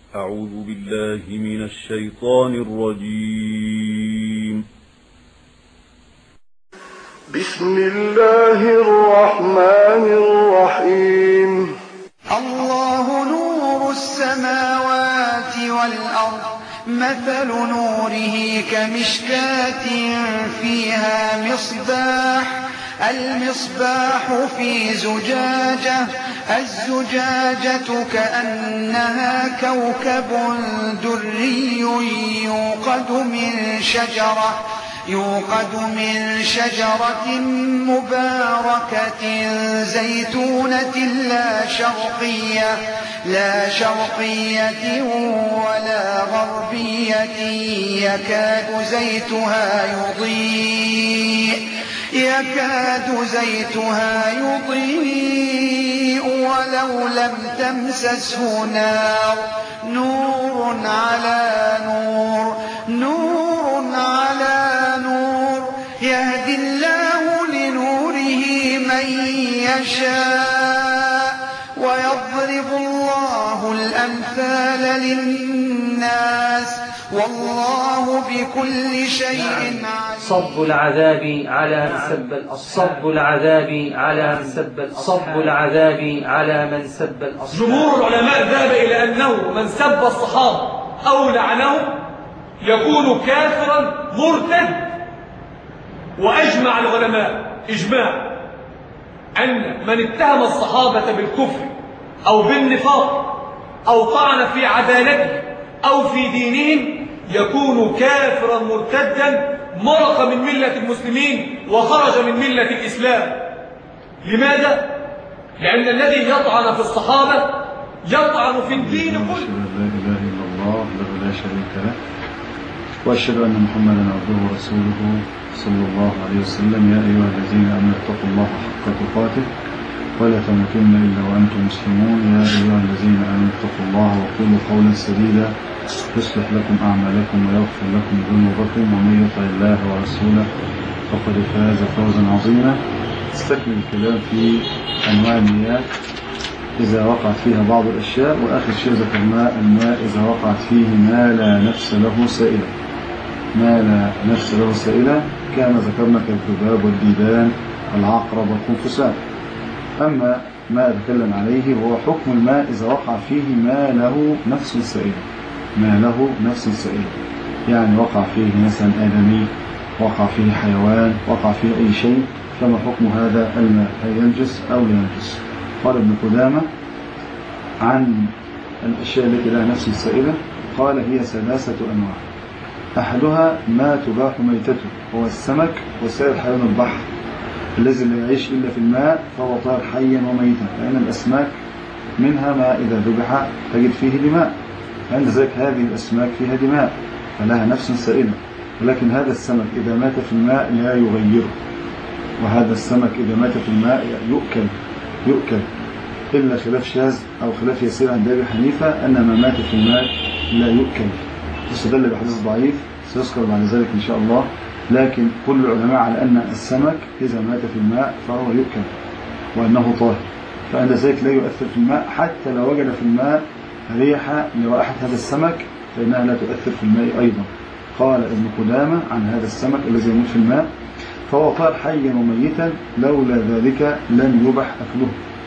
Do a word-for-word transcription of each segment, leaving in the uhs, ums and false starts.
أعوذ بالله من الشيطان الرجيم. بسم الله الرحمن الرحيم. الله نور السماوات والأرض، مثل نوره كمشكاة فيها مصباح، المصباح في زجاجة، الزجاجة كأنها كوكب دري يوقد من شجرة يوقد من شجرة مباركة زيتونة لا شرقية لا شرقية ولا غربية يكاد زيتها يضيء يكاد زيتها يضيء ولو لم تمسسه نار، نور على نور نور على نور، يهدي الله لنوره من يشاء ويضرب الله الأمثال للناس والله بكل شيء عليم. صب العذاب على من سب الأصحاب صب العذاب على من سب الأصحاب صب العذاب على من سب الأصحاب. جمهور العلماء ذهب إلى أنه من سب الصحابة أو لعنهم يكون كافرا مرتد، وأجمع العلماء إجماع أن من اتهم الصحابة بالكفر أو بالنفاق أو طعن في عدالته أو في دينهم يكون كافرا مرتدا مرق من ملة المسلمين وخرج من ملة الإسلام. لماذا؟ لأن الذي يطعن في الصحابة يطعن في الدين كله. أشهد أن لا إله إلا الله وحده لا شريك له، وأشهد أن محمدا عبده ورسوله صلى الله عليه وسلم. يا أيها الذين آمنوا اتقوا الله حق تقاته ولا تموتن إلا وأنتم مسلمون. يا أيها الذين آمنوا اتقوا الله وقولوا قولا سديدا يصلح لكم أعمالكم ويغفر لكم ذنوبكم، ومن يطع الله ورسوله فقد فاز فوزا عظيما. استكمل الكلام في أنواع المياه إذا وقعت فيها بعض الأشياء، وآخر شيء ذكرناه الماء إذا وقعت فيه ما لا نفس له سائلة ما لا نفس له سائلة كما ذكرنا كالذباب والديدان والعقرب والخنفسان. أما ما أتكلم عليه هو حكم الماء إذا وقع فيه ما له نفس سائلة ما له نفس سائلة يعني وقع فيه مثلا آدمي، وقع فيه حيوان، وقع فيه أي شيء، فما حكم هذا الماء؟ هل ينجس أو لا ينجس؟ قال ابن قدامة عن الأشياء التي لها نفس سائلة قال هي ثلاثة أنواع. أحدها ما تباح ميتته، هو السمك وسائر حيوان البحر الذي لا يعيش إلا في الماء فهو طائر حيا وميتا، لأن الأسماك منها ما إذا ذبح تجد فيه دماء، عند ذلك هذه الأسماك فيها دماء فلها نفس سائلة. ولكن هذا السمك إذا مات في الماء لا يغيره، وهذا السمك إذا مات في الماء يؤكل يؤكل إلا خلاف شاذ أو خلاف يسير عند أبي حنيفة أن ما مات في الماء لا يؤكل، استدل بحديث ضعيف سيذكر بعد ذلك إن شاء الله. لكن كل العلماء على أن السمك إذا مات في الماء فهو يؤكل وأنه طاهر، فأن ذلك لا يؤثر في الماء حتى لو وجد في الماء ريحة لرائحة هذا السمك فإنها لا تؤثر في الماء أيضا. قال ابن قدامة عن هذا السمك الذي يموت في الماء فهو طائر حيا وميتا، لولا ذلك لم يبح أكله،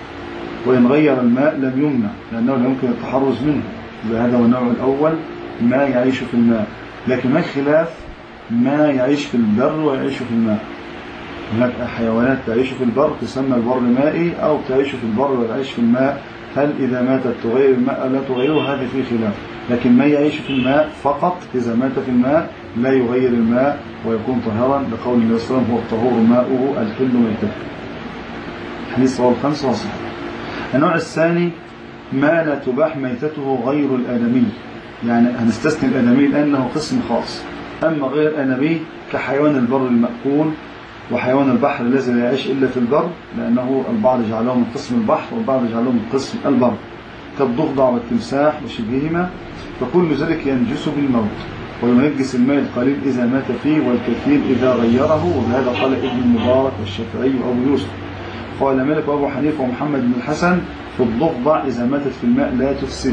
وإن غير الماء لم يمنع لأنه لا يمكن التحرز منه. هذا هو النوع الأول ما يعيش في الماء. لكن ما الخلاف ما يعيش في البر ويعيش في الماء؟ هناك حيوانات تعيش في البر تسمى البر مائي، أو تعيش في البر وتعيش في الماء، هل إذا ماتت تغير الماء أو لا تغيره؟ هذا فيه خلاف. لكن ما يعيش في الماء فقط إذا مات في الماء لا يغير الماء ويكون طاهرا، لقول النبي صلى الله عليه وسلم هو الطهور ماؤه الحل ميتته، حديث رواه الخمسة وصحيح. النوع الثاني ما لا تباح ميتته غير الآدمي، يعني هنستثني الآدمي لأنه قسم خاص. أما غير الآدمي كحيوان البر المأكول وحيوان البحر الذي لا يعيش إلا في البر، لأنه البعض جعله من قسم البحر والبعض جعله من قسم البر، كالضفدع والتمساح وشبههما، فكل ذلك ينجس بالموت، وينجس الماء القليل إذا مات فيه والكثير إذا غيره. وبهذا قال ابن المبارك والشافعي وأبو يوسف. قال مالك وأبو حنيفة ومحمد بن الحسن في الضفدع إذا ماتت في الماء لا تفسده،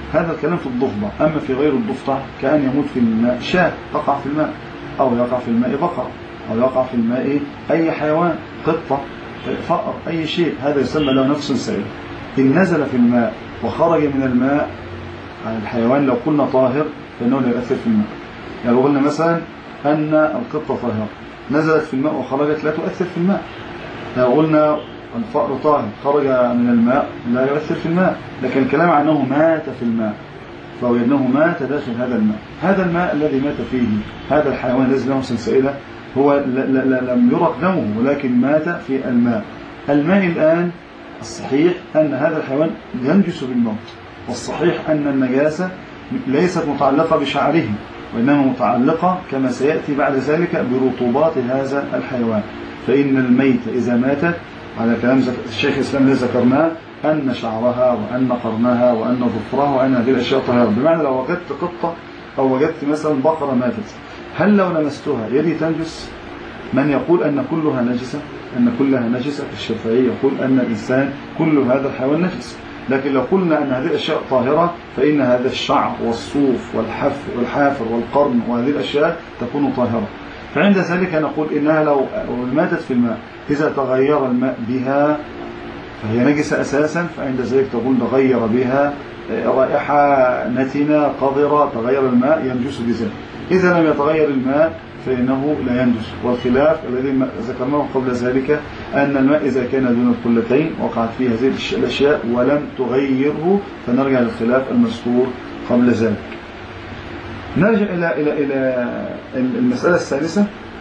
هذا الكلام في الضفدع. أما في غير الضفدع كأن يموت في الماء شاة تقع في الماء، أو يقع في الماء بقرة، أو يقع في الماء أي حيوان، قطة، فأر، أي شيء، هذا يسمى له نفس سائلة. إن نزل في الماء وخرج من الماء الحيوان لو قلنا طاهر فإنه لا يؤثر في الماء. يعني لو قلنا مثلا أن القطة طاهرة نزلت في الماء وخرجت لا تؤثر في الماء. لو قلنا الفأر طاهر خرج من الماء لا يؤثر في الماء. لكن الكلام عنه مات في الماء، فوجدناه مات داخل هذا الماء. هذا الماء الذي مات فيه هذا الحيوان الذي له سلسلة هو لم يرق دمه ولكن مات في الماء. الماء الآن الصحيح أن هذا الحيوان ينجس بالموت، والصحيح أن النجاسة ليست متعلقة بشعره، وإنما متعلقة كما سيأتي بعد ذلك برطوبات هذا الحيوان. فإن الميت إذا ماتت على كلام الشيخ الإسلام الذي ذكرناه أن شعرها وأن قرنها وأن ظفرها وأن هذه الأشياء طاهرة. بمعنى لو وجدت قطة أو وجدت مثلا بقرة ماتت، هل لو لمستها يدي تنجس؟ من يقول أن كلها نجسة، أن كلها نجسة، الشافعي يقول أن الإنسان كل هذا الحيوان نجس. لكن لو قلنا أن هذه الأشياء طاهرة فإن هذا الشعر والصوف والحف والحافر والقرن وهذه الأشياء تكون طاهرة. فعند ذلك نقول إنها لو ماتت في الماء إذا تغير الماء بها فهي نجسة أساسا، فعند ذلك تقول تغير بها رائحة نتنة قذرة، تغير الماء ينجس بذلك. إذا لم يتغير الماء فإنه لا ينجس. والخلاف الذي ذكرناه قبل ذلك أن الماء إذا كان دون القلتين وقعت فيه هذه الأشياء ولم تغيره، فنرجع للخلاف المذكور قبل ذلك. نرجع إلى إلى إلى المسألة الثالثة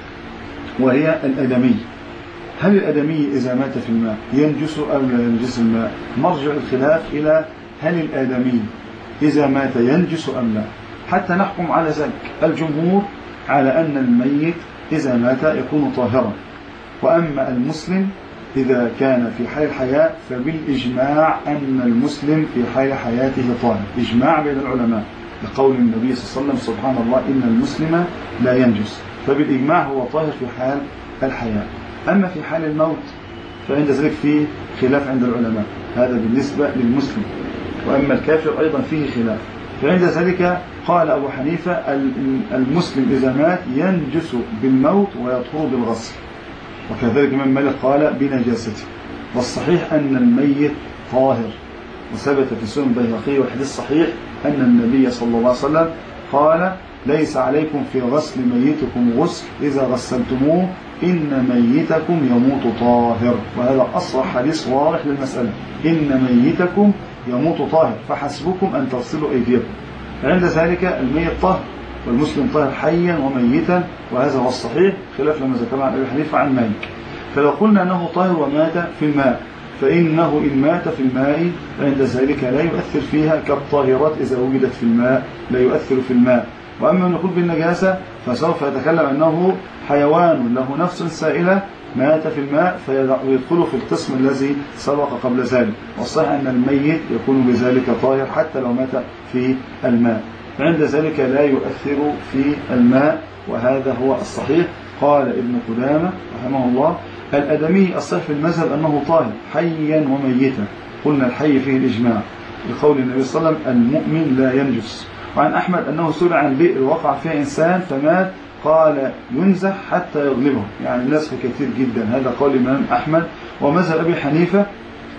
وهي الآدمي. هل الآدمي إذا مات في الماء ينجس أو لا ينجس الماء؟ مرجع الخلاف إلى هل الآدمي إذا مات ينجس أم لا، حتى نحكم على ذلك. الجمهور على أن الميت إذا مات يكون طاهرا، وأما المسلم إذا كان في حال الحياة فبالإجماع أن المسلم في حال حياته طاهر، إجماع بين العلماء لقول النبي صلى الله عليه وسلم سبحان الله إن المسلم لا ينجس، فبالإجماع هو طاهر في حال الحياة. أما في حال الموت فعند ذلك فيه خلاف عند العلماء، هذا بالنسبة للمسلم. وأما الكافر أيضا فيه خلاف. فعند ذلك قال أبو حنيفة المسلم إذا مات ينجس بالموت ويطهر بالغسل، وكذلك من مالك قال بنجاسته. والصحيح أن الميت طاهر، وثبت في سنن البيهقي والحديث صحيح أن النبي صلى الله عليه وسلم قال ليس عليكم في غسل ميتكم غسل إذا غسلتموه إن ميتكم يموت طاهر. وهذا أصرح حديث واضح للمسألة، إن ميتكم يموت طاهر فحسبكم أن تغسلوا أيديكم. فعند ذلك الميت طاهر والمسلم طاهر حيا وميتا، وهذا هو الصحيح خلاف لما ذكرنا عن أبي حنيفة عن مالك. فلو قلنا أنه طاهر ومات في الماء فإنه إن مات في الماء عند ذلك لا يؤثر فيها كالطاهرات إذا وجدت في الماء لا يؤثر في الماء. وأما نقول بالنجاسة فسوف يتكلم أنه حيوان له نفس سائلة مات في الماء فيدخل في القسم الذي سبق قبل ذلك. والصحيح أن الميت يكون بذلك طاهر حتى لو مات في الماء، فعند ذلك لا يؤثر في الماء، وهذا هو الصحيح. قال ابن قدامة رحمه الله الآدمي الصحيح في المذهب أنه طاهر حيا وميتا. قلنا الحي فيه الإجماع لقول النبي صلى الله عليه وسلم المؤمن لا ينجس. وعن أحمد أنه سئل عن بئر وقع فيها إنسان فمات قال ينزح حتى يغلبه، يعني النسخ كثير جدا. هذا قول الإمام أحمد. ومذهب أبي حنيفة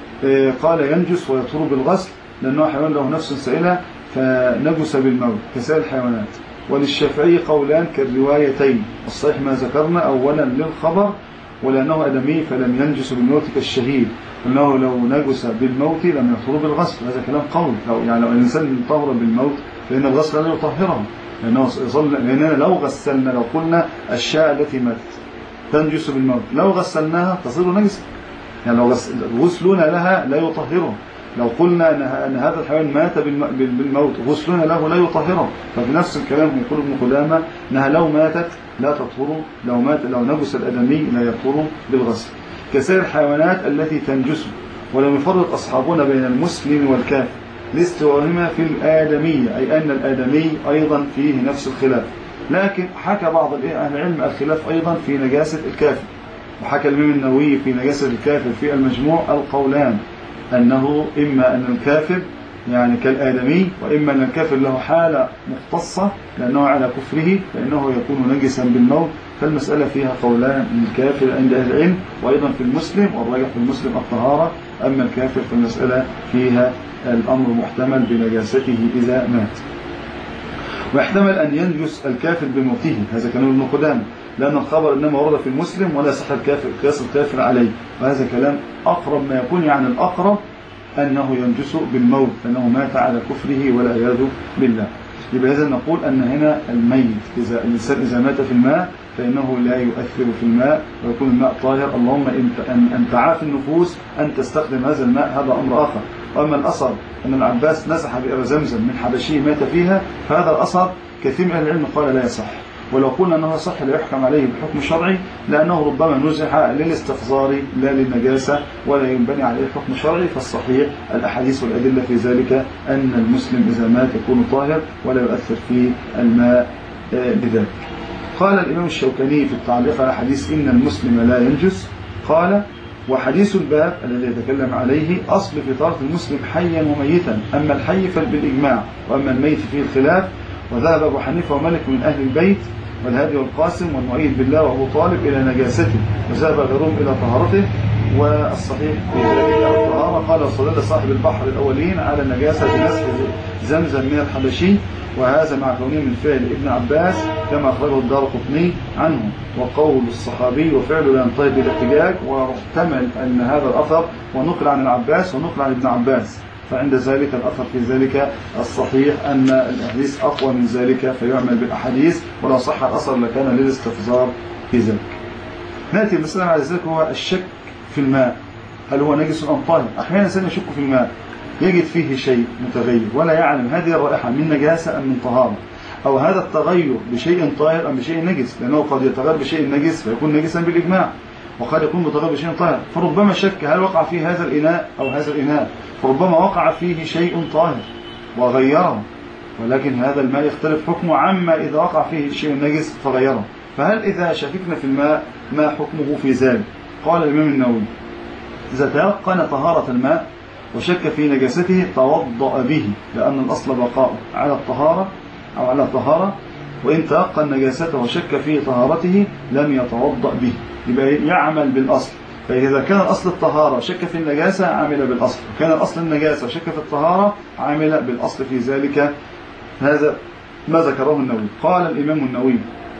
قال ينجس ويطهر بالغسل لأنه حيوان له نفس سائلة فنجس بالموت كسائر الحيوانات. وللشافعي قولان كالروايتين، الصحيح ما ذكرنا أولا للخبر ولأنه آدمي فلم ينجس بالموت كالشهيد، أنه لو نجس بالموت لم يطهر بالغسل. هذا كلام قول، لو يعني لو الإنسان طهر بالموت فإن الغسل لا يطهره، لأنه يظل لأننا لو غسلنا لو قلنا الشاة التي ماتت تنجس بالموت لو غسلناها تصير نجسة، يعني لو غسلنا لها لا يطهره. لو قلنا أن هذا الحيوان مات بالموت غسلنا له لا يطهره، فبنفس الكلام يقول ابن قدامة أنها لو ماتت لا تطهر، لو مات لو نجس الآدمي لا يطهر بالغسل كسائر الحيوانات التي تنجس. ولم يفرق أصحابنا بين المسلم والكافر لاستوائهما في الآدمية، أي أن الآدمي أيضا فيه نفس الخلاف. لكن حكى بعض أهل العلم الخلاف أيضا في نجاسة الكافر، وحكى الإمام النووي في نجاسة الكافر في المجموع القولان، أنه إما أن الكافر يعني كالآدمي، وإما أن الكافر له حالة مختصة لأنه على كفره فإنه يكون نجسا بالموت. فالمسألة فيها قولان الكافر عند أهل العلم، وأيضا في المسلم، والراجح في المسلم الطهارة. أما الكافر فالمسألة فيها الأمر محتمل بنجاسته إذا مات، ويحتمل أن ينجس الكافر بموته. هذا كلام ابن قدامة، لأن الخبر إنما ورد في المسلم ولا صح الكافر قياس الكافر عليه، وهذا كلام أقرب ما يكون، يعني الأقرب أنه ينجس بالموت لأنه مات على كفره والعياذ بالله. يبقى إذا نقول أن هنا الميت إذا الإنسان إذا مات في الماء فإنه لا يؤثر في الماء ويكون الماء طاهر، اللهم أن تعافي النفوس أن تستخدم هذا الماء، هذا أمر آخر. وأما الأثر أن العباس نسح بئر زمزم من حبشي مات فيها، فهذا الأثر كثير من أهل العلم قال لا يصح، ولو قلنا أنه صح لا يحكم عليه بحكم شرعي، لأنه ربما نزح للاستخزار لا للنجاسة ولا ينبني عليه حكم شرعي. فالصحيح الأحاديث والأدلة في ذلك أن المسلم إذا مات يكون طاهر ولا يؤثر في الماء بذلك. قال الإمام الشوكاني في التعليق على حديث إن المسلم لا ينجس، قال: وحديث الباب الذي يتكلم عليه أصل في طهارة المسلم حيا وميتا، أما الحي فبالإجماع، وأما الميت فيه الخلاف. وذهب أبو حنيفة ومالك من أهل البيت والهادي والقاسم والمؤيد بالله وأبو طالب إلى نجاسته، وذهب غيرهم إلى طهارته. والصحيح في ذلك الطهارة قال صلى صاحب البحر الأولين على النجاسة بنسخ زمزم من الحبشي، وهذا مع كونه من فعل ابن عباس كما أخرجه الدارقطني عنه، وقول الصحابي وفعله لا ينتهي بالاحتجاج، واحتمل أن هذا الأثر ونقل عن العباس ونقل عن ابن عباس، فعند ذلك الأثر في ذلك الصحيح أن الأحاديث أقوى من ذلك فيعمل بالأحاديث، ولو صح الأثر لكان للاستفزار في ذلك. نأتي المسألة على ذلك هو الشك في الماء، هل هو نجس أم طاهر؟ أحيانا الإنسان يشك في الماء يجد فيه شيء متغير ولا يعلم هذه الرائحة من نجاسة أم من طهارة، أو هذا التغير بشيء طاهر أم بشيء نجس، لأنه قد يتغير بشيء نجس فيكون نجسا بالإجماع، وقد يكون متغير بشيء طاهر، فربما شك هل وقع فيه هذا الإناء أو هذا الإناء، فربما وقع فيه شيء طاهر وغيره، ولكن هذا الماء يختلف حكمه عما إذا وقع فيه شيء نجس فغيره. فهل إذا شككنا في الماء ما حكمه في ذلك؟ قال الإمام النووي: إذا تيقن طهارة الماء وشك في نجاسته توضأ به، لأن الأصل بقاؤه على الطهارة أو على الطهارة، وإن تيقن نجاسته وشك في طهارته لم يتوضأ به، يبقى يعمل بالأصل. فإذا كان الأصل الطهارة وشك في النجاسة عمل بالأصل، وكان الأصل النجاسة وشك في الطهارة عمل بالأصل في ذلك. هذا ما ذكره النووي. قال الإمام النووي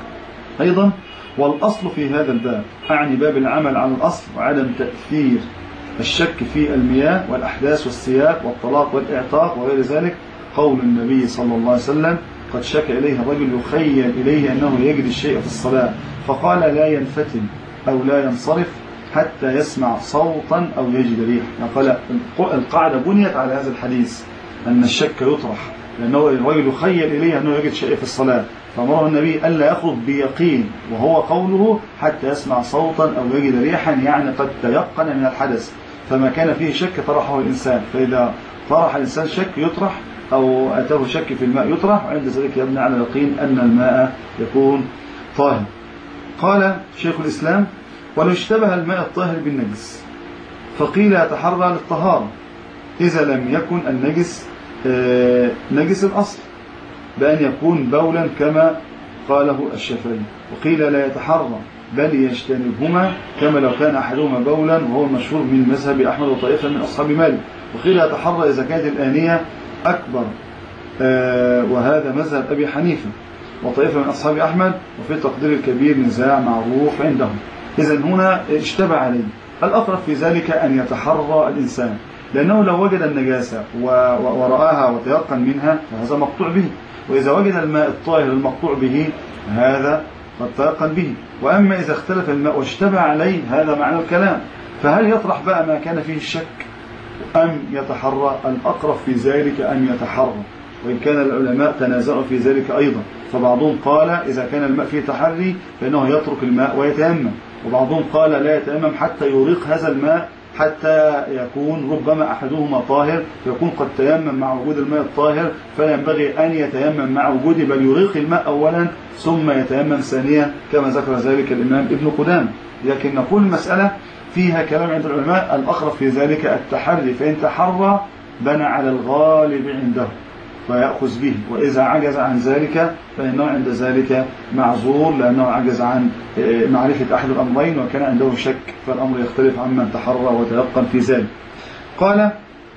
أيضا: والأصل في هذا الباب، أعني باب العمل على الأصل وعدم تأثير الشك في المياه والأحداث والسياق والطلاق والإعتاق وغير ذلك، قول النبي صلى الله عليه وسلم: قد شك إليه الرجل يخيل إليه أنه يجد الشيء في الصلاة فقال لا ينفتن أو لا ينصرف حتى يسمع صوتا أو يجد ريح. قال القاعدة بنيت على هذا الحديث أن الشك يطرح، لأنه الرجل يخيل إليه أنه يجد شيء في الصلاة، فأمره النبي ألا يخرج بيقين، وهو قوله حتى يسمع صوتا أو يجد ريحا، يعني قد تيقن من الحدث، فما كان فيه شك طرحه الإنسان. فإذا طرح الإنسان شك يطرح أو أتاه شك في الماء يطرح، وعند ذلك يبني على اليقين أن الماء يكون طاهر. قال شيخ الإسلام: ولو اشتبه الماء الطاهر بالنجس فقيل يتحرى للطهارة إذا لم يكن النجس نجس الأصل بأن يكون بولا كما قاله الشافعي، وقيل لا يتحرى بل يجتنبهما كما لو كان أحدهما بولا، وهو المشهور من مذهب أحمد وطائفة من أصحاب مالك. وقيل يتحرى إذا كانت الآنية أكبر، وهذا مذهب أبي حنيفة وطائفة من أصحاب أحمد، وفي تقدير الكبير نزاع معروف عندهم. إذن هنا اشتبه عليه. الأقرب في ذلك أن يتحرى الإنسان، لأنه لو وجد النجاسة ورآها وتيقن منها فهذا مقطوع به، وإذا وجد الماء الطاهر المقطوع به هذا قد تيقن به. وأما إذا اختلف الماء واشتبه عليه هذا معنى الكلام، فهل يطرح بقى ما كان فيه الشك أم يتحرى؟ الأقرب في ذلك أن يتحرى، وإن كان العلماء تنازعوا في ذلك أيضا، فبعضهم قال إذا كان الماء فيه تحري فإنه يترك الماء ويتيمم، وبعضهم قال لا يتيمم حتى يريق هذا الماء حتى يكون ربما أحدهما طاهر فيكون قد تيمم مع وجود الماء الطاهر، فلا ينبغي أن يتيمم مع وجوده بل يريق الماء أولا ثم يتيمم ثانيا كما ذكر ذلك الإمام ابن قدامة. لكن نقول المسألة فيها كلام عند العلماء، الأقرب في ذلك التحري، فإن تحرى بنى على الغالب عنده فيأخذ به، وإذا عجز عن ذلك فإنه عند ذلك معذور لأنه عجز عن معرفة أحد الأمرين وكان عنده شك، فالأمر يختلف عمن تحرى وتيقن في ذلك. قال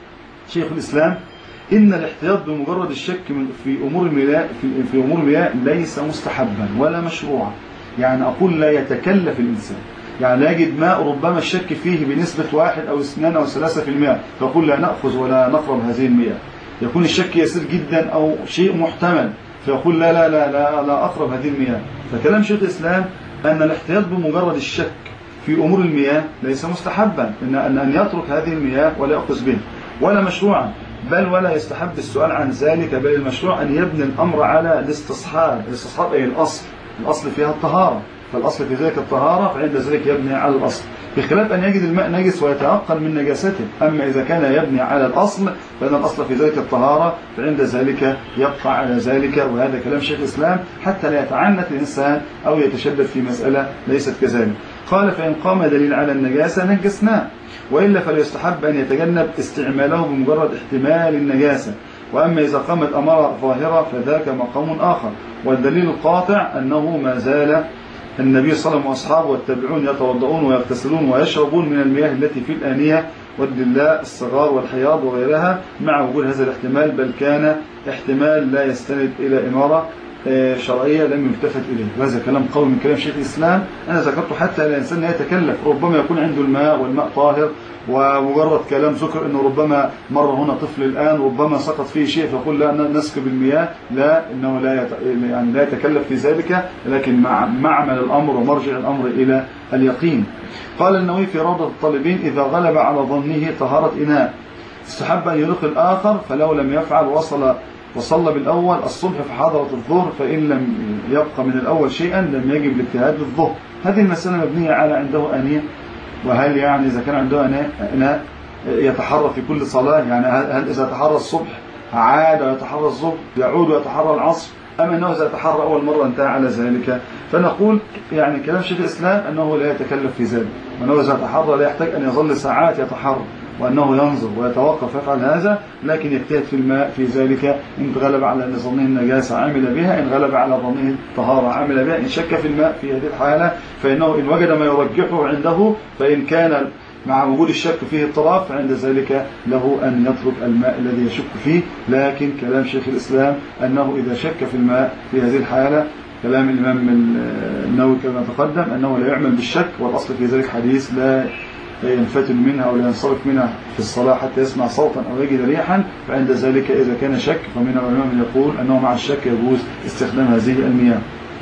شيخ الإسلام: إن الاحتياط بمجرد الشك في أمور المياه في أمور المياه ليس مستحبا ولا مشروعا. يعني أقول لا يتكلف الإنسان، يعني لا يجد ماء ربما الشك فيه بنسبة واحد أو اثنان أو ثلاثة في المئة فأقول لا نأخذ ولا نقرب هذه المياه. يكون الشك يسير جدا أو شيء محتمل فيقول لا لا لا لا, لا أقرب هذه المياه. فكلام شيخ الإسلام أن الاحتياط بمجرد الشك في أمور المياه ليس مستحبا، إن أن يترك هذه المياه ولا يأخذ به، ولا مشروعا، بل ولا يستحب السؤال عن ذلك، بل المشروع أن يبني الأمر على الاستصحاب. الاستصحاب أي الأصل، الأصل فيها الطهارة، فالأصل في ذلك الطهارة، فعند ذلك يبني على الأصل، بخلاف أن يجد الماء نجس ويتعقل من نجاسته. أما إذا كان يبني على الأصل فإن الأصل في ذلك الطهارة، فعند ذلك يبقى على ذلك. وهذا كلام شيخ الإسلام حتى لا يتعنت الإنسان أو يتشدد في مسألة ليست كذلك. قال: فإن قام دليل على النجاسة نجسناه، وإلا فليستحب أن يتجنب استعماله بمجرد احتمال النجاسة. وأما إذا قامت أمارة ظاهرة فذاك مقام آخر، والدليل القاطع أنه ما زال النبي صلى الله عليه وسلم وأصحابه والتابعون يتوضؤون ويغتسلون ويشربون من المياه التي في الآنية والدلاء الصغار والحياض وغيرها مع وجود هذا الاحتمال، بل كان احتمال لا يستند إلى إمارة شرعية لم يلتفت إليه. وهذا كلام قوي من كلام شيخ الإسلام أنا ذكرته حتى الإنسان لا يتكلف. ربما يكون عنده الماء والماء طاهر، ومجرد كلام ذكر أنه ربما مر هنا طفل الآن ربما سقط فيه شيء فيقول لا نسكب المياه، لا، إنه لا يعني لا يتكلف في ذلك، لكن مع معمل الأمر ومرجع الأمر إلى اليقين. قال النووي في روضة الطالبين: إذا غلب على ظنه طهارة إناء استحب أن يلقي الآخر، فلو لم يفعل وصل وصلى بالأول الصبح فحضرت الظهر، فإن لم يبقى من الأول شيئا لم يجب الاجتهاد بالظهر. هذه المسألة مبنية على عنده آنية، وهل يعني إذا كان عنده إناء يتحرى في كل صلاة، يعني هل إذا تحرى الصبح عاد ويتحرى الظهر يعود ويتحرى العصر، أم أنه إذا تحرى أول مرة انتهى على ذلك؟ فنقول يعني كلام شيخ الإسلام أنه لا يتكلف في ذلك، وأنه إذا تحرى لا يحتاج أن يظل ساعات يتحرى، وأنه ينظر ويتوقف يفعل هذا، لكن يجتهد في الماء في ذلك. إن غلب على ظنه النجاسة عمل بها، إن غلب على ظنه الطهارة عمل بها، إن شك في الماء في هذه الحالة فإنه إن وجد ما يرجحه عنده، فإن كان مع وجود الشك فيه اضطراب فعند ذلك له أن يترك الماء الذي يشك فيه. لكن كلام شيخ الإسلام أنه إذا شك في الماء في هذه الحالة، كلام الإمام النووي كما تقدم أنه لا يعمل بالشك، والأصل في ذلك حديث لا ينفتل منها أو لا ينصرف منها في الصلاة حتى يسمع صوتا أو يجد ريحا، فعند ذلك إذا كان شك فمن العلماء من يقول أنه مع الشك يجوز استخدام هذه المياه.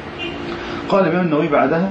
قال الإمام النووي بعدها: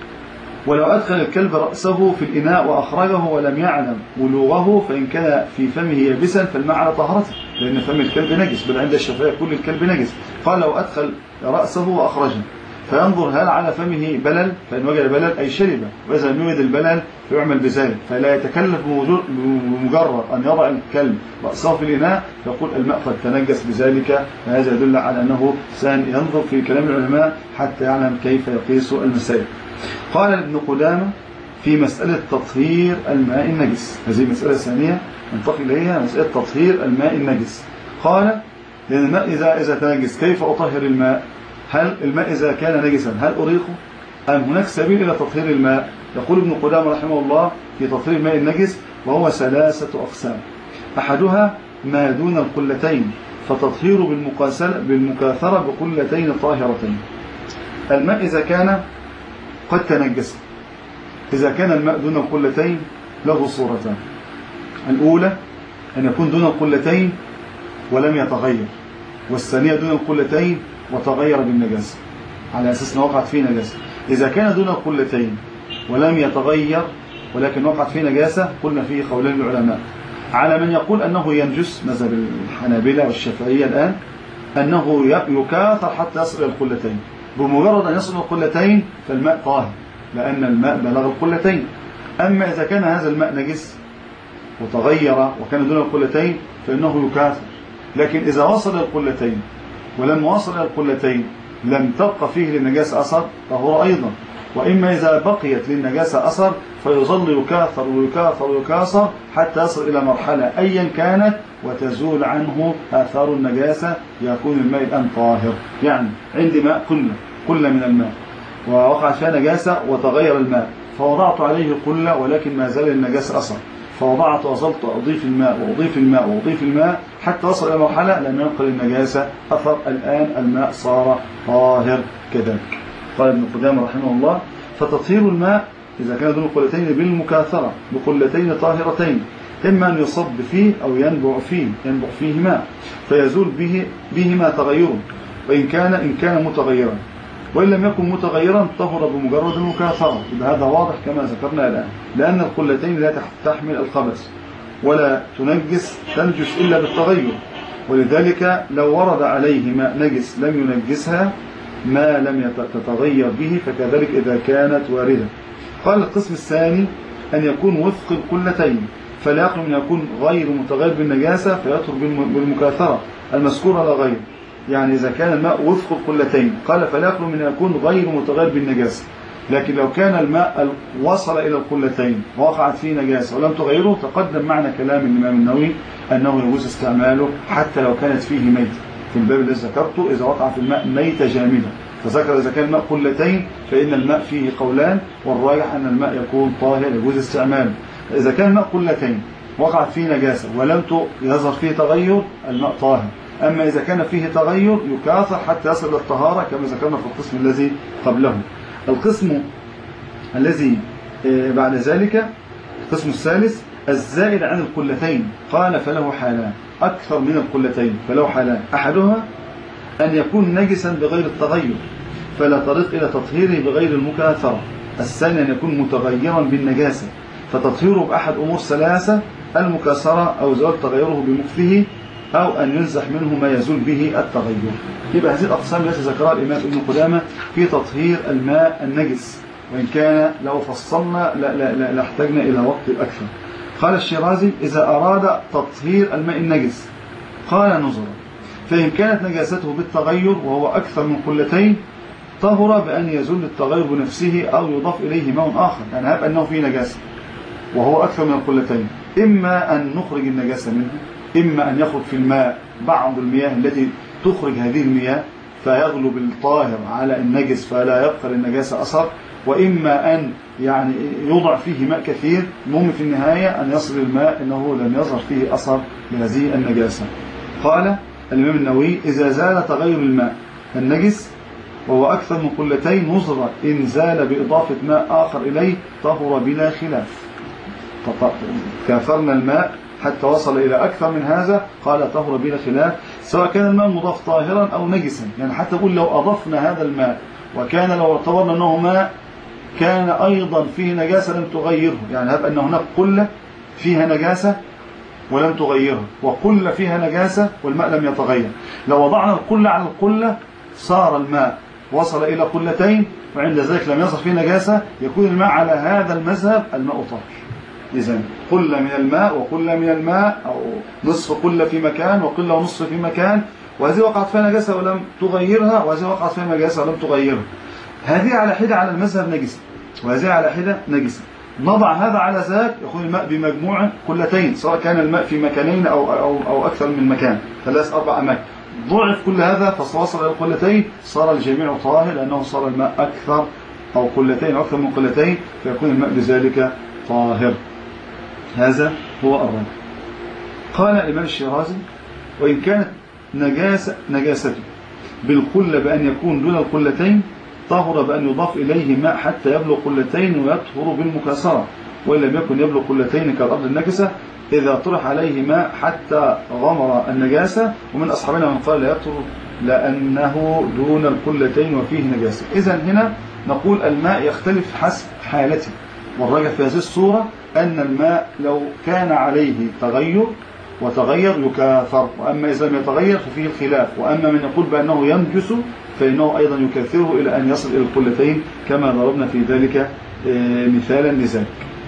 ولو أدخل الكلب رأسه في الإناء وأخرجه ولم يعلم ولوغه، فإن كان في فمه يابسا فالماء على طهارته، لأن فم الكلب نجس، بل عند الشافعية كل الكلب نجس. قال: لو أدخل رأسه وأخرجه فينظر هل على فمه بلل، فإن وجد بلل أي شرب، وإذا لم يوجد البلل فيعمل بذلك، فلا يتكلف بمجرد أن يضع الكلب رأسه في الإناء فيقول الماء قد تنجس بذلك. فهذا يدل على أنه سينظر في كلام العلماء حتى يعلم كيف يقيس المسائل. قال ابن قدامة في مسألة تطهير الماء النجس، هذه مسألة ثانية ننتقل إليها، مسألة تطهير الماء النجس. قال: لأن الماء إذا إذا تنجس كيف أطهر الماء؟ هل الماء إذا كان نجسا هل أريقه؟ أم هناك سبيل إلى تطهير الماء؟ يقول ابن قدامة رحمه الله في تطهير الماء النجس: وهو ثلاثة أقسام، أحدها ما دون القلتين، فتطهير بالمكاثرة بقلتين طاهرتين. الماء إذا كان قد تنجس، إذا كان الماء دون القلتين له صورتان: الأولى أن يكون دون القلتين ولم يتغير، والثانية دون القلتين وتغير بالنجاسة على أساس أنه وقعت فيه نجاسة. إذا كان دون القلتين ولم يتغير ولكن وقعت فيه نجاسة، قلنا فيه قولين العلماء: على من يقول أنه ينجس مذهب الحنابلة والشافعية الآن، أنه يكاثر حتى يصل إلى القلتين، بمجرد أن يصل إلى القلتين فالماء طاهر لأن الماء بلغ القلتين. أما إذا كان هذا الماء نجس وتغير وكان دون القلتين فإنه يكاثر، لكن إذا وصل إلى القلتين ولما وصل إلى القلتين لم تبقى فيه للنجاسة أثر فهو أيضا. وإما إذا بقيت للنجاسة أثر فيظل يكاثر ويكاثر ويكاثر حتى يصل إلى مرحلة أيا كانت وتزول عنه آثار النجاسة، يكون الماء الآن طاهر. يعني عندي ماء قلة قلة من الماء ووقعت فيها نجاسة وتغير الماء، فوضعت عليه قلة ولكن ما زال النجاسة أثر، فوضعت وظلت أضيف الماء وأضيف الماء وأضيف الماء حتى وصل إلى مرحلة لم ينقل النجاسة أثر، الآن الماء صار طاهر كذلك. قال ابن قدامة رحمه الله: فتطهير الماء إذا كان دون قلتين بالمكاثرة بقلتين طاهرتين، إما أن يصب فيه أو ينبع فيه ينبع فيه ماء فيزول به بهما تغيره، وإن كان إن كان متغيرا، وإن لم يكن متغيرا طهر بمجرد المكاثرة. هذا واضح كما ذكرنا الآن، لأن القلتين لا تحمل الخبث ولا تنجس تنجس إلا بالتغير، ولذلك لو ورد عليه ماء نجس لم ينجسها ما لم تتغير به، فكذلك إذا كانت واردة. قال القسم الثاني أن يكون وفق القلتين، فلا يخلو من يكون غير متغير بالنجاسة فيطهر بالمكاثرة المذكورة لا غير. يعني إذا كان الماء وفق القلتين قال فلا يخلو من يكون غير متغير بالنجاسة، لكن لو كان الماء وصل إلى القلتين ووقعت فيه نجاسة ولم تغيره، تقدم معنا كلام الإمام النووي أنه يجوز استعماله حتى لو كانت فيه ميتة في الباب الذي ذكرته، إذا وقع في الماء ميتة جامدة. فذكر إذا كان الماء قلتين فإن الماء فيه قولان، والراجح أن الماء يكون طاهر يجوز استعماله. إذا كان الماء قلتين وقعت فيه نجاسة ولم يظهر فيه تغير الماء طاهر، أما إذا كان فيه تغير يكاثر حتى يصل إلى الطهارة كما ذكرنا في القسم الذي قبله. القسم الذي بعد ذلك القسم الثالث الزائد عن القلتين، قال فله حالان، أكثر من القلتين فله حالان، أحدها أن يكون نجسا بغير التغير فلا طريق إلى تطهيره بغير المكاثرة، الثاني أن يكون متغيرا بالنجاسة فتطهيره بأحد أمور ثلاثة: المكاثرة أو زوال تغيره بمكثه أو أن ينزح منه ما يزول به التغير. يبقى هذه الأقسام التي ذكرها الإمام ابن قدامة في تطهير الماء النجس، وإن كان لو فصلنا لاحتاجنا إلى وقت أكثر. قال الشيرازي: إذا أراد تطهير الماء النجس قال نظرا، فإن كانت نجاسته بالتغير وهو أكثر من قلتين طهر بأن يزول التغير بنفسه أو يضاف إليه ماء آخر. يعني هب أنه فيه نجاسة وهو أكثر من القلتين، إما أن نخرج النجاسة منه، إما أن يخرج في الماء بعض المياه التي تخرج هذه المياه فيغلب الطاهر على النجس فلا يبقى للنجاسة أثر، وإما أن يعني يوضع فيه ماء كثير، المهم في النهاية أن يصل الماء أنه لم يظهر فيه أثر لهذه النجاسة. قال الإمام النووي: إذا زال تغير الماء النجس وهو أكثر من قلتين نظر إن زال بإضافة ماء آخر إليه طهر بلا خلاف. كاثرنا الماء حتى وصل إلى أكثر من هذا قال طهر بلا خلاف، سواء كان الماء مضاف طاهرا أو نجسا. يعني حتى نقول لو أضفنا هذا الماء وكان لو اعتبرنا أنه ماء كان أيضا فيه نجاسة لم تغيره، يعني هب أن هناك قلة فيها نجاسة ولم تغيرها وقلة فيها نجاسة والماء لم يتغير، لو وضعنا القلة على القلة صار الماء وصل إلى قلتين وعند ذلك لم يظهر فيه نجاسة، يكون الماء على هذا المذهب الماء طاهر. إذن قلة من الماء وقلة من الماء، أو نصف قلة في مكان وقلة ونصف في مكان، وهذه وقعت فيها نجاسة ولم تغيرها وهذه وقعت فيها نجاسة ولم تغيرها، هذه على حدة على المذهب نجسة وهذه على حدة نجسة. نضع هذا على ذاك يكون الماء بمجموع قلتين، سواء كان الماء في مكانين أو, أو, أو أكثر من مكان، ثلاث أربع أماكن، ضعف كل هذا فوصل إلى القلتين صار الجميع طاهر لأنه صار الماء أكثر أو قلتين أو أكثر من قلتين فيكون الماء بذلك طاهر. هذا هو الرابع. قال الإمام الشيرازي: وإن كانت نجاسة نجاسته بالقلة بأن يكون دون القلتين طهر بأن يضاف إليه ماء حتى يبلغ قلتين ويطهر بالمكاثرة، وإن لم يكن يبلغ قلتين كالأرض النجسة إذا طرح عليه ماء حتى غمر النجاسة. ومن أصحابنا من قال لا يطهر لأنه دون القلتين وفيه نجاسة. إذن هنا نقول الماء يختلف حسب حالته، والراجح في هذه الصورة أن الماء لو كان عليه تغير وتغير يكاثر، وأما إذا لم يتغير ففيه الخلاف، وأما من يقول بأنه ينجس فإنه أيضا يكاثره إلى أن يصل إلى القلتين كما ضربنا في ذلك مثالا لذلك.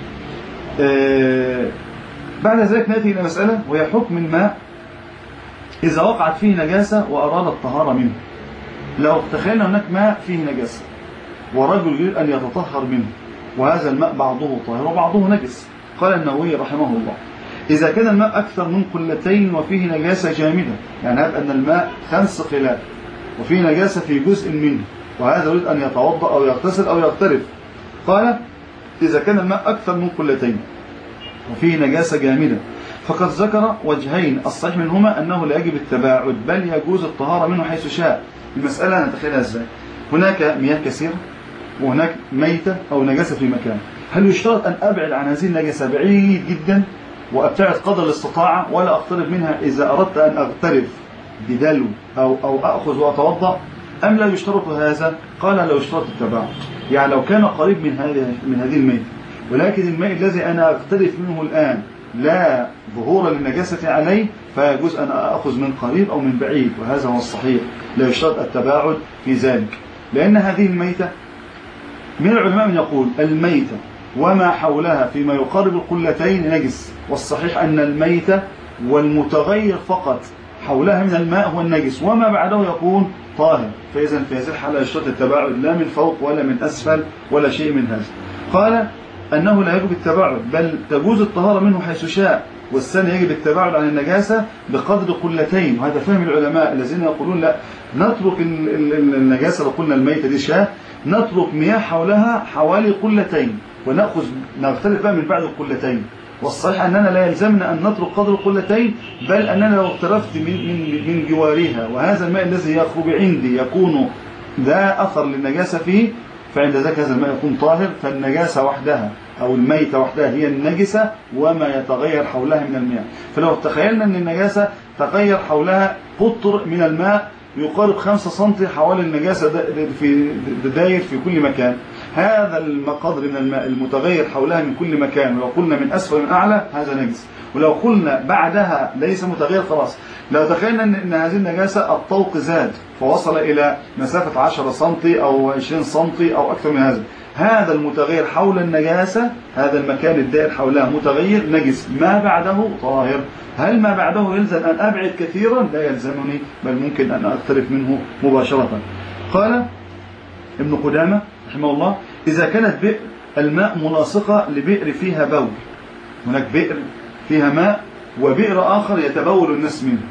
بعد ذلك نأتي إلى مسألة وهي حكم الماء إذا وقعت فيه نجاسة وأراد الطهارة منه. لو تخيلنا هناك ماء فيه نجاسة ورجل يريد أن يتطهر منه، وهذا الماء بعضه طاهر وبعضه نجس. قال النووي رحمه الله: إذا كان الماء أكثر من قلتين وفيه نجاسة جامدة، يعني هذا أن الماء خمس قلات وفيه نجاسة في جزء منه، وهذا يريد أن يتوضأ أو يغتسل أو يغترف، قال: إذا كان الماء أكثر من قلتين وفيه نجاسة جامدة فقد ذكر وجهين، الصحيح منهما أنه لا يجب التباعد بل يجوز الطهارة منه حيث شاء. المسألة نتخيلها إزاي؟ هناك مياه كثيرة وهناك ميتة أو نجاسة في مكان، هل يشترط أن أبعد عن هذه النجاسة بعيد جدا وأبتعد قدر الاستطاعة ولا أقترب منها إذا أردت أن أغترف بدلو أو, أو أأخذ وأتوضأ، أم لا يشترط هذا؟ قال: لا يشترط التباعد. يعني لو كان قريب من هذه من هذه الميتة، ولكن الماء الذي أنا أغترف منه الآن لا ظهور للنجاسة عليه، فيجوز أن أخذ من قريب أو من بعيد، وهذا هو الصحيح، لا يشترط التباعد في ذلك. لأن هذه الميتة من العلماء من يقول الميتة وما حولها فيما يقارب القلتين نجس، والصحيح أن الميتة والمتغير فقط حولها من الماء هو النجس، وما بعده يكون طاهر. فإذا في هذه الحالة يشترط التباعد لا من فوق ولا من أسفل ولا شيء من هذا. قال أنه لا يجب التباعد بل تجوز الطهارة منه حيث شاء، والثاني يجب التباعد عن النجاسة بقدر قلتين، وهذا فهم العلماء الذين يقولون لا نترك النجاسة، لو قلنا الميتة دي شاة نترك مياه حولها حوالي قلتين ونأخذ نغترف بقى من بعد القلتين. والصحيح أننا لا يلزمنا أن نترك قدر القلتين، بل أننا لو اغترفت من, من, من جوارها وهذا الماء الذي يخرج عندي يكون ذا أثر للنجاسة فيه، فعند ذلك هذا الماء يكون طاهر. فالنجاسة وحدها أو الميتة وحدها هي النجسة وما يتغير حولها من المياه. فلو تخيلنا أن النجاسة تغير حولها قطر من الماء يقارب خمسة سنتي حوالي النجاسة في داير في كل مكان، هذا القدر من الماء المتغير حولها من كل مكان، ولو قلنا من أسفل من أعلى هذا نجس، ولو قلنا بعدها ليس متغير خلاص. لو تخيلنا أن هذه النجاسة الطوق زاد فوصل إلى مسافة عشرة سنتي أو عشرين سنتي أو أكثر من هذا، هذا المتغير حول النجاسة، هذا المكان الدائر حولها متغير نجس، ما بعده طاهر. هل ما بعده يلزم أن أبعد كثيرا؟ لا يلزمني، بل ممكن أن أقترف منه مباشرة. قال ابن قدامة رحمه الله: إذا كانت بئر الماء ملاصقة لبئر فيها بول، هناك بئر فيها ماء وبئر آخر يتبول الناس منه،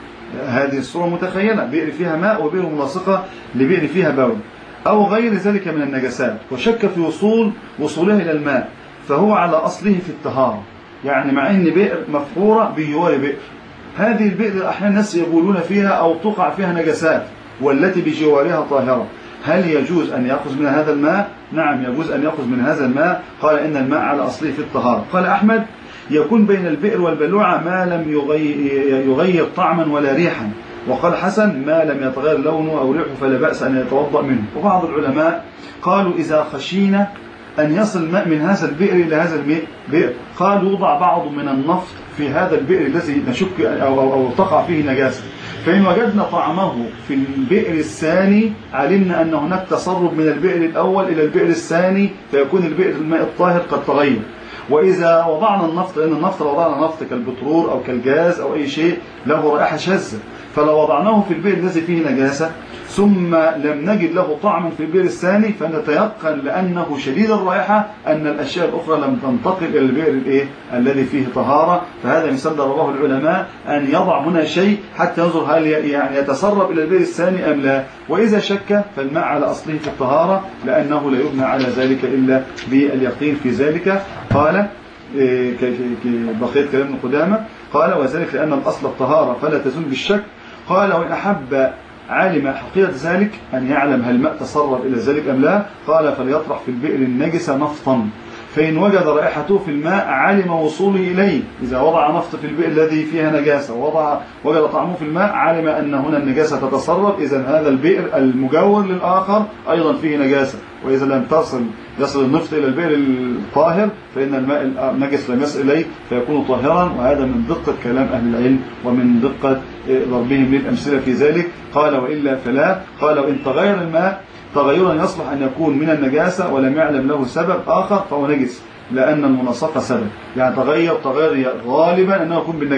هذه الصورة متخيلة، بئر فيها ماء وبئر ملاصقة لبئر فيها بول أو غير ذلك من النجاسات، وشك في وصول وصوله إلى الماء، فهو على أصله في الطهارة. يعني مع أن بئر مفحورة بجوار بئر، هذه البئر أحيانا الناس يبولون فيها أو تقع فيها نجاسات والتي بجوارها طاهرة، هل يجوز أن يأخذ من هذا الماء؟ نعم يجوز أن يأخذ من هذا الماء. قال إن الماء على أصله في الطهارة. قال أحمد: يكون بين البئر والبلوعة ما لم يغير طعما ولا ريحا. وقال حسن: ما لم يتغير لونه أو ريحه فلا بأس أن يتوضأ منه. وبعض العلماء قالوا إذا خشينا أن يصل الماء من هذا البئر إلى هذا البئر، قال يوضع بعض من النفط في هذا البئر الذي نشك أو, أو, أو تقع فيه نجاسة، فإن وجدنا طعمه في البئر الثاني علمنا أن هناك تسرب من البئر الأول إلى البئر الثاني، فيكون البئر الماء الطاهر قد تغير. وإذا وضعنا النفط، لأن النفط لو وضعنا نفط كالبترول أو كالجاز أو أي شيء له رائحة شاذة، فلو وضعناه في البئر الذي فيه نجاسة ثم لم نجد له طعما في البئر الثاني فنتيقن لأنه شديد الرائحة أن الأشياء الأخرى لم تنتقل إلى البئر الإيه؟ الذي فيه طهارة. فهذا مثال ضربه العلماء أن يضع هنا شيء حتى ينظر هل يعني يتسرب إلى البئر الثاني أم لا، وإذا شك فالماء على أصله في الطهارة لأنه لا يبنى على ذلك إلا باليقين في ذلك. قال بقية كلام ابن قدامة، قال: وذلك لأن الأصل الطهارة فلا تزول بالشك. قال: وإن أحب علم حقيقة ذلك أن يعلم هل الماء تسرب إلى ذلك أم لا، قال: فليطرح في البئر النجس نفطا، فإن وجد رائحته في الماء علم وصوله إليه. إذا وضع نفط في البئر الذي فيها نجاسة ووضع وجد طعمه في الماء علم أن هنا النجاسة تتسرب، إذا هذا البئر المجاور للآخر أيضا فيه نجاسة. وإذا لم تصل يصل النفط إلى البئر الطاهر فإن الماء النجس لم يصل إليه فيكون طاهرا. وهذا من دقة كلام أهل العلم ومن دقة ضربهم للأمثلة في ذلك. قال: وإلا فلا. قال: وإن تغير الماء تغيرا يصلح أن يكون من النجاسة ولم يعلم له سبب آخر فهو نجس، لأن المناصفة سبب، يعني تغير تغير غالبا أنه يكون بالنجاسة،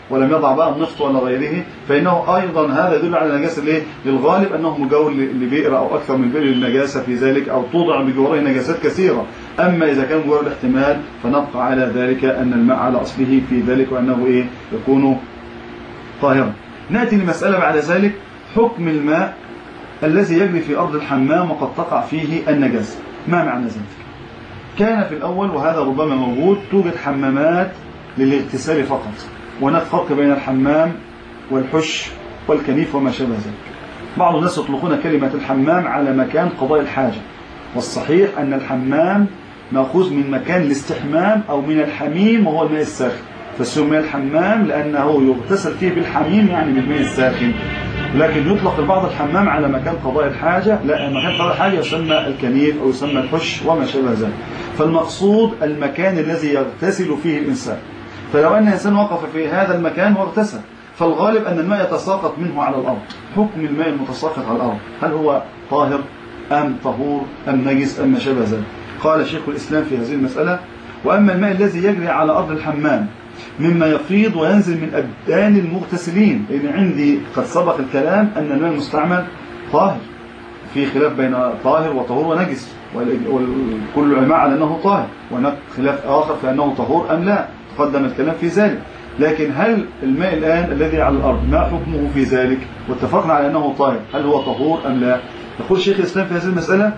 ولم يضع بقى النفط ولا غيره، فإنه أيضا هذا يدل على النجاسة ليه؟ للغالب أنه مجاور لبئر أو أكثر من بئر للنجاسة في ذلك، أو توضع بجواره نجاسات كثيرة. أما إذا كان جوار الاحتمال فنبقى على ذلك أن الماء على أصله في ذلك وأنه إيه؟ يكون طاهرا. نأتي لمسألة بعد ذلك، حكم الماء الذي يجري في أرض الحمام وقد تقع فيه النجاسة. ما معنى ذلك؟ كان في الأول، وهذا ربما موجود، توجد حمامات للاغتسال فقط، وهناك فرق بين الحمام والحش والكنيف وما شابه ذلك. بعض الناس يطلقون كلمة الحمام على مكان قضاء الحاجة، والصحيح أن الحمام مأخوذ من مكان الاستحمام أو من الحميم وهو الماء الساخن، فسمي الحمام لأنه يغتسل فيه بالحميم يعني بالماء الساخن. لكن يطلق البعض الحمام على مكان قضاء الحاجة، لا، مكان قضاء الحاجة يسمى الكنيف أو يسمى الحش وما شابه ذلك. فالمقصود المكان الذي يغتسل فيه الإنسان. فلو أن الإنسان وقف في هذا المكان واغتسل، فالغالب أن الماء يتساقط منه على الأرض. حكم الماء المتساقط على الأرض، هل هو طاهر أم طهور أم نجس أم ما شابه ذلك؟ قال شيخ الإسلام في هذه المسألة: وأما الماء الذي يجري على أرض الحمام مما يفيض وينزل من أبدان المغتسلين، لأن عندي قد سبق الكلام أن الماء المستعمل طاهر، في خلاف بين طاهر وطهور ونجس، وكل العلماء على أنه طاهر، وهناك خلاف آخر في أنه طهور أم لا، تقدم الكلام في ذلك. لكن هل الماء الآن الذي على الأرض ما حكمه في ذلك؟ واتفقنا على أنه طاهر، هل هو طهور أم لا؟ يقول شيخ الإسلام في هذه المسألة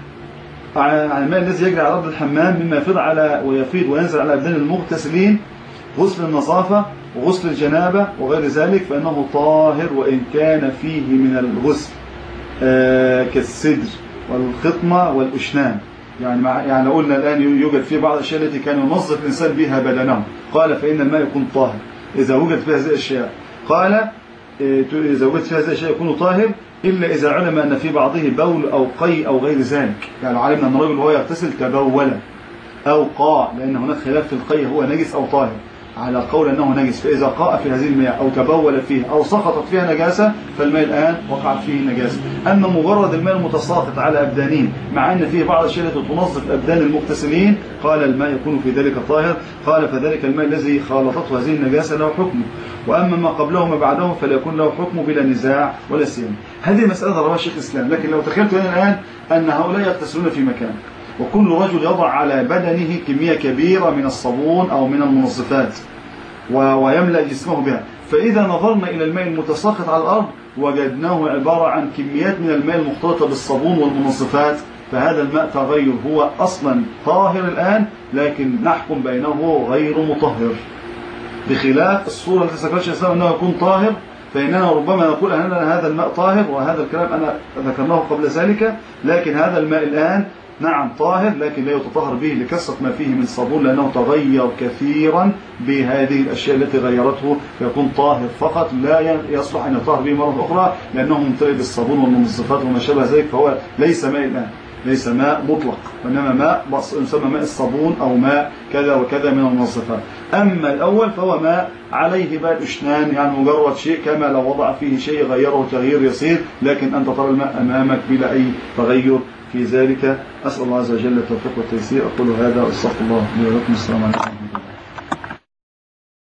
عن الماء الذي يجري على أرض الحمام مما يفيض على ويفيض وينزل على أبدان المغتسلين، غسل النظافة وغسل الجنابة وغير ذلك، فإنه طاهر وإن كان فيه من الغسل آه كالسدر والخطمة والأشنان. يعني مع يعني قلنا الآن يوجد في بعض الأشياء التي كان ينظف الإنسان بها بدنه، قال فإن الماء يكون طاهر إذا وجد فيها هذه الأشياء. قال إذا وجد فيها هذه الأشياء يكون طاهر إلا إذا علم أن في بعضه بول أو قي أو غير ذلك. يعني علمنا أن الرجل وهو يغتسل تبول أو قاع، لأن هناك خلاف في القي هو نجس أو طاهر، على قول أنه نجس. فإذا قاء في هذه المياه أو تبول فيها أو سقطت فيها نجاسة فالماء الآن وقعت فيه نجاسة. أما مجرد الماء المتساقط على أبدانهم مع أن فيه بعض الأشياء التي تنظف أبدان المغتسلين، قال الماء يكون في ذلك طاهر. قال فذلك الماء الذي خالطته هذه النجاسة له حكمه، وأما ما قبله وما بعده فلا يكون له حكمه بلا نزاع ولا سيان. هذه مسألة ضربها شيخ الإسلام. لكن لو تخيلت الآن أن هؤلاء يغتسلون في مكان وكل رجل يضع على بدنه كمية كبيرة من الصابون أو من المنظفات ويملأ جسمه بها، فإذا نظرنا إلى الماء المتساقط على الأرض وجدناه عبارة عن كميات من الماء المختلطة بالصابون والمنظفات، فهذا الماء تغير، هو أصلا طاهر الآن لكن نحكم بينه غير مطهر، بخلاف الصورة التي ذكرها الإسلام أنه يكون طاهر. فإننا ربما نقول أن هذا الماء طاهر، وهذا الكلام أنا ذكرناه قبل ذلك، لكن هذا الماء الآن نعم طاهر لكن لا يتطهر به لكثرة ما فيه من صابون، لأنه تغير كثيرا بهذه الأشياء التي غيرته، فيكون طاهر فقط لا يصلح أن يطهر به مرة أخرى لأنه ممتلئ بالصابون والمنظفات وما شابه ذلك، فهو ليس ماء الآن، ليس ماء مطلق، وإنما ماء يسمى ماء الصابون أو ماء كذا وكذا من المنظفات. أما الأول فهو ماء عليه بقى الأشنان، يعني مجرد شيء كما لو وضع فيه شيء غيره تغيير يسير، لكن أنت ترى الماء أمامك بلا أي تغير في ذلك. أسأل الله عز وجل التوفيق والتيسير. أقول هذا وأستغفر الله لي ولكم. السلام عليكم.